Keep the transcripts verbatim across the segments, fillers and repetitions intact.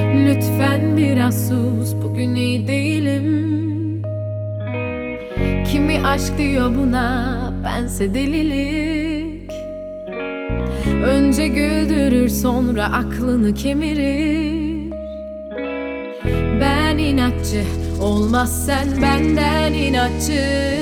Lütfen biraz sus, bugün iyi değilim. Kimi aşk diyor buna, bense delilik. Önce güldürür, sonra aklını kemirir. Ben inatçı, olmaz sen benden inatçı.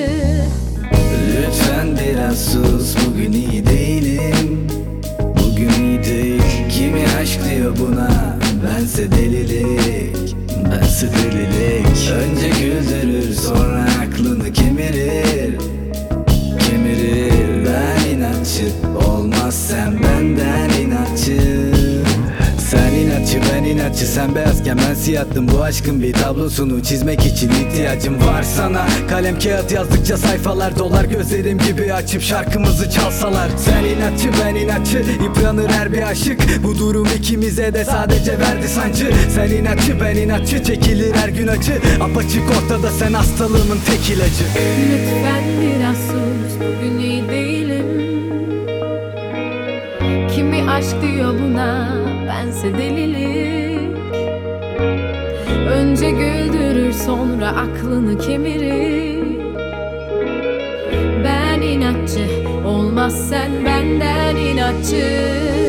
Lütfen biraz sus, bugün iyi değilim. Bugün iyi değil. Kimi aşk diyor buna, bense delilik. Bense delilik. Önce güldürür, sonra aklını kemirir. Kemirir. Ben inatçı, olmaz sen benden inatçı. Sen inatçı, ben inatçı, sen beyazken ben siyahtım. Bu aşkın bir tablosunu çizmek için ihtiyacım var sana. Kalem kağıt yazdıkça sayfalar dolar, gözlerim gibi açıp şarkımızı çalsalar. Sen inatçı, ben inatçı, yıpranır her bir aşık. Bu durum ikimize de sadece verdi sancı. Sen inatçı, ben inatçı, çekilir her gün acı. Apaçık ortada, sen hastalığımın tek ilacı. Lütfen biraz sus, bugün iyi değilim. Kimi aşk diyor buna, bense delilik. Önce güldürür, sonra aklını kemirir. Ben inatçı, olmaz sen benden inatçı.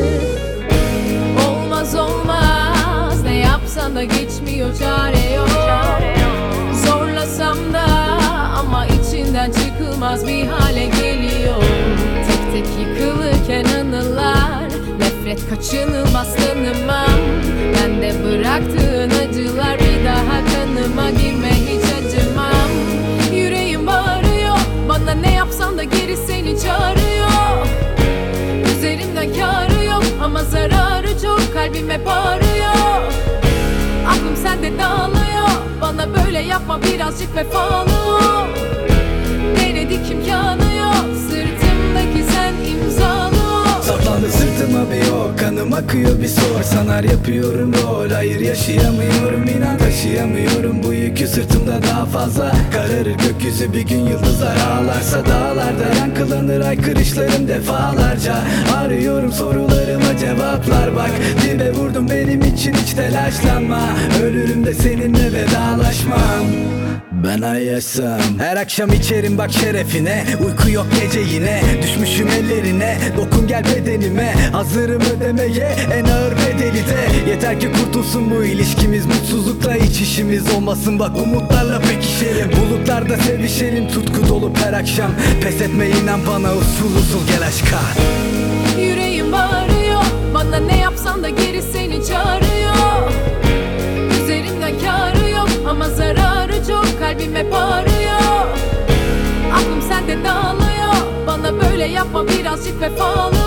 Olmaz olmaz, ne yapsan da geçmiyor, çare yok. Zorlasam da ama içinden çıkılmaz bir hale geliyor. Tek tek yıkılırken anılar, nefret kaçınılmaz tanımam. Ben de bıraktığın acılar bir daha kanıma girme, hiç acımam. Yüreğim bağırıyor, bana ne yapsan da geri seni çağırıyor. Üzerimden kârı yok ama zararı çok, kalbim hep ağrıyor. Aklım sende dağılıyor, bana böyle yapma, birazcık vefalı ol. Denedik imkanı yok, sırtımdaki sen imzalı ol. Saplandı sırtıma bir ok, kanım akıyor bir sor. Sanar yapıyorum rol, hayır yaşayamıyorum, inan taşıyamıyorum. Bu yükü sırtımda daha fazla. Kararır gökyüzü bir gün, yıldızlar ağlarsa dağlarda yankılanır haykırışlarım defalarca. Arıyorum sorularıma cevaplar, bak dibe vurdum, benim için hiç telaşlanma. Ölürüm de seninle vedalaşmam. Ben ay yaşam, her akşam içerim bak şerefine. Uyku yok gece yine, düşmüşüm ellerine. Dokun gel bedenime, hazırım ödemeye en ağır bedeli de. Yeter ki kurtulsun bu ilişkimiz, mutsuzlukla hiç işimiz olmasın. Bak umutlarla pekişelim, bulutlarda sevişelim. Tutku dolu her akşam, pes etme inan bana, usul usul gel aşka. Yüreğim bağırıyor, bana ne yapsan da geri seni çağırıyor. Üzerimden kârı yok ama zararı çok, kalbim hep ağrıyor. Aklım sende dağılıyor, bana böyle yapma, birazcık vefalı